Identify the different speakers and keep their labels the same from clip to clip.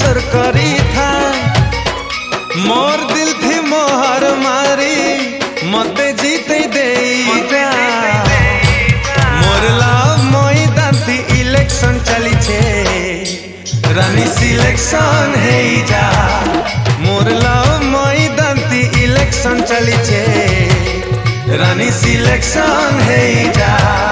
Speaker 1: तोर करी था मोर दिल थी मोहर मारी मते जीते दे मोर लाभ मोई दांती इलेक्शन चली छे रानी सिलेक्शन है जा मोर लाभ मोई दांती इलेक्शन चली छे रानी सिलेक्शन है जा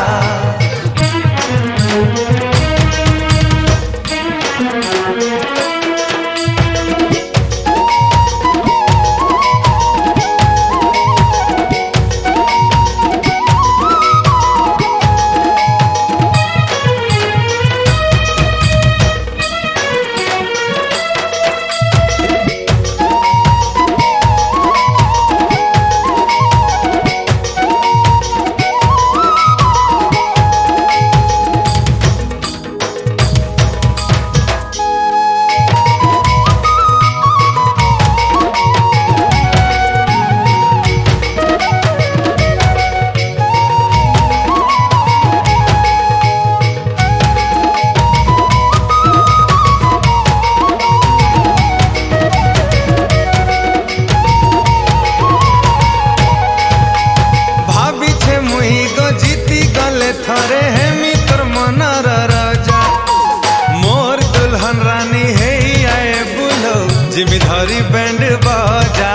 Speaker 1: थरे है मित्र मनार राजा मोर दुल्हन रानी है आए बुलो जिम्मेदारी बैंड बाजा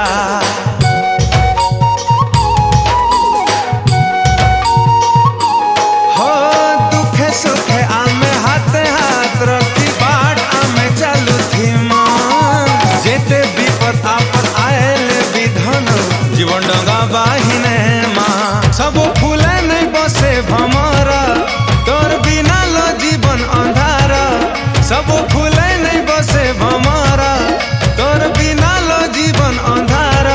Speaker 1: हो दुखे सुखे आमे हाथे हाथ रखी बाट आमे चालू थी माँ जेते विपद आपद आएले विधन जीवन डंगा बाहिने माँ सब फूले नहीं बसे भमरा तोर बिना लो जीवन अंधारा सब फूले नहीं बसे भमरा तोर बिना लो जीवन अंधारा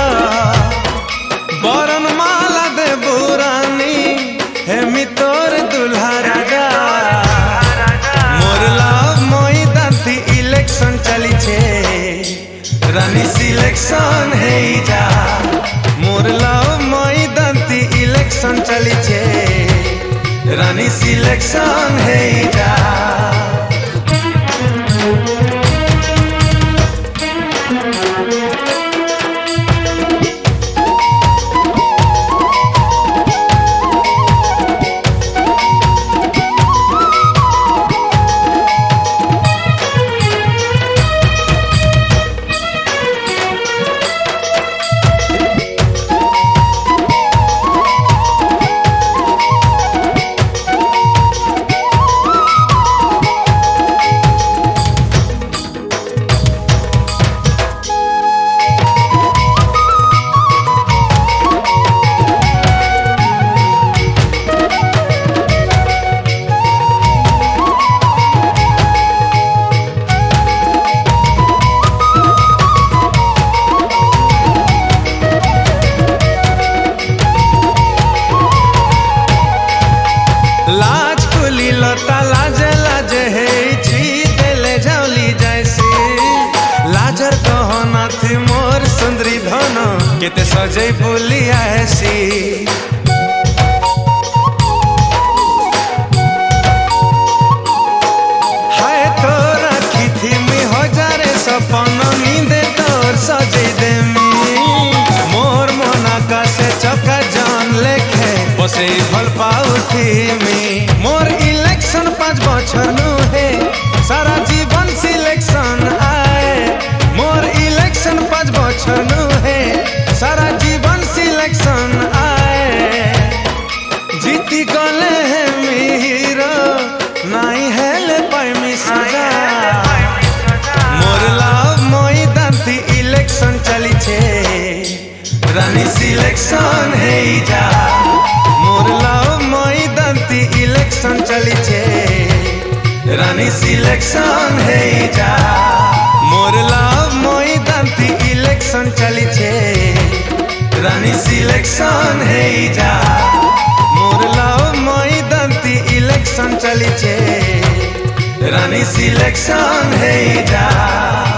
Speaker 1: बरन माला दे बुरानी हे मी तोर दुल्हा राजा मोर लाभ मोई दांती इलेक्शन चली छे रानी सिलेक्शन है जा मोर लाभ मोई दांती इलेक्शन चली छे रानी सिलेक्शन है जा लाज कुली लता लाजे लाजे है छी देले जावली जैसी लाजर कहना थी मोर सुंदरी धन केते सजे बोली ऐसी हाय तो रखी थी मी हजारे सपन नींदे तोर सजे दे मी मोर मोनाका से चौका जान लेखे बसे भल पाऊ थी मी मोर इलेक्शन 5 बछर नु है सारा जीवन सिलेक्शन आए मोर इलेक्शन 5 बछर नु है सारा जीवन सिलेक्शन आए जीती गले है मीरो नहीं है ले पाई मी सजा मोर लाभ मोई दांती इलेक्शन चली छे रानी सिलेक्शन है जा मोर लाभ मोई दांती इलेक्शन चली छे रानी सिलेक्शन है जा मोर लाभ मोई दांती इलेक्शन चली छे रानी सिलेक्शन है जा मोर लाभ मोई दांती इलेक्शन चली छे रानी सिलेक्शन है जा।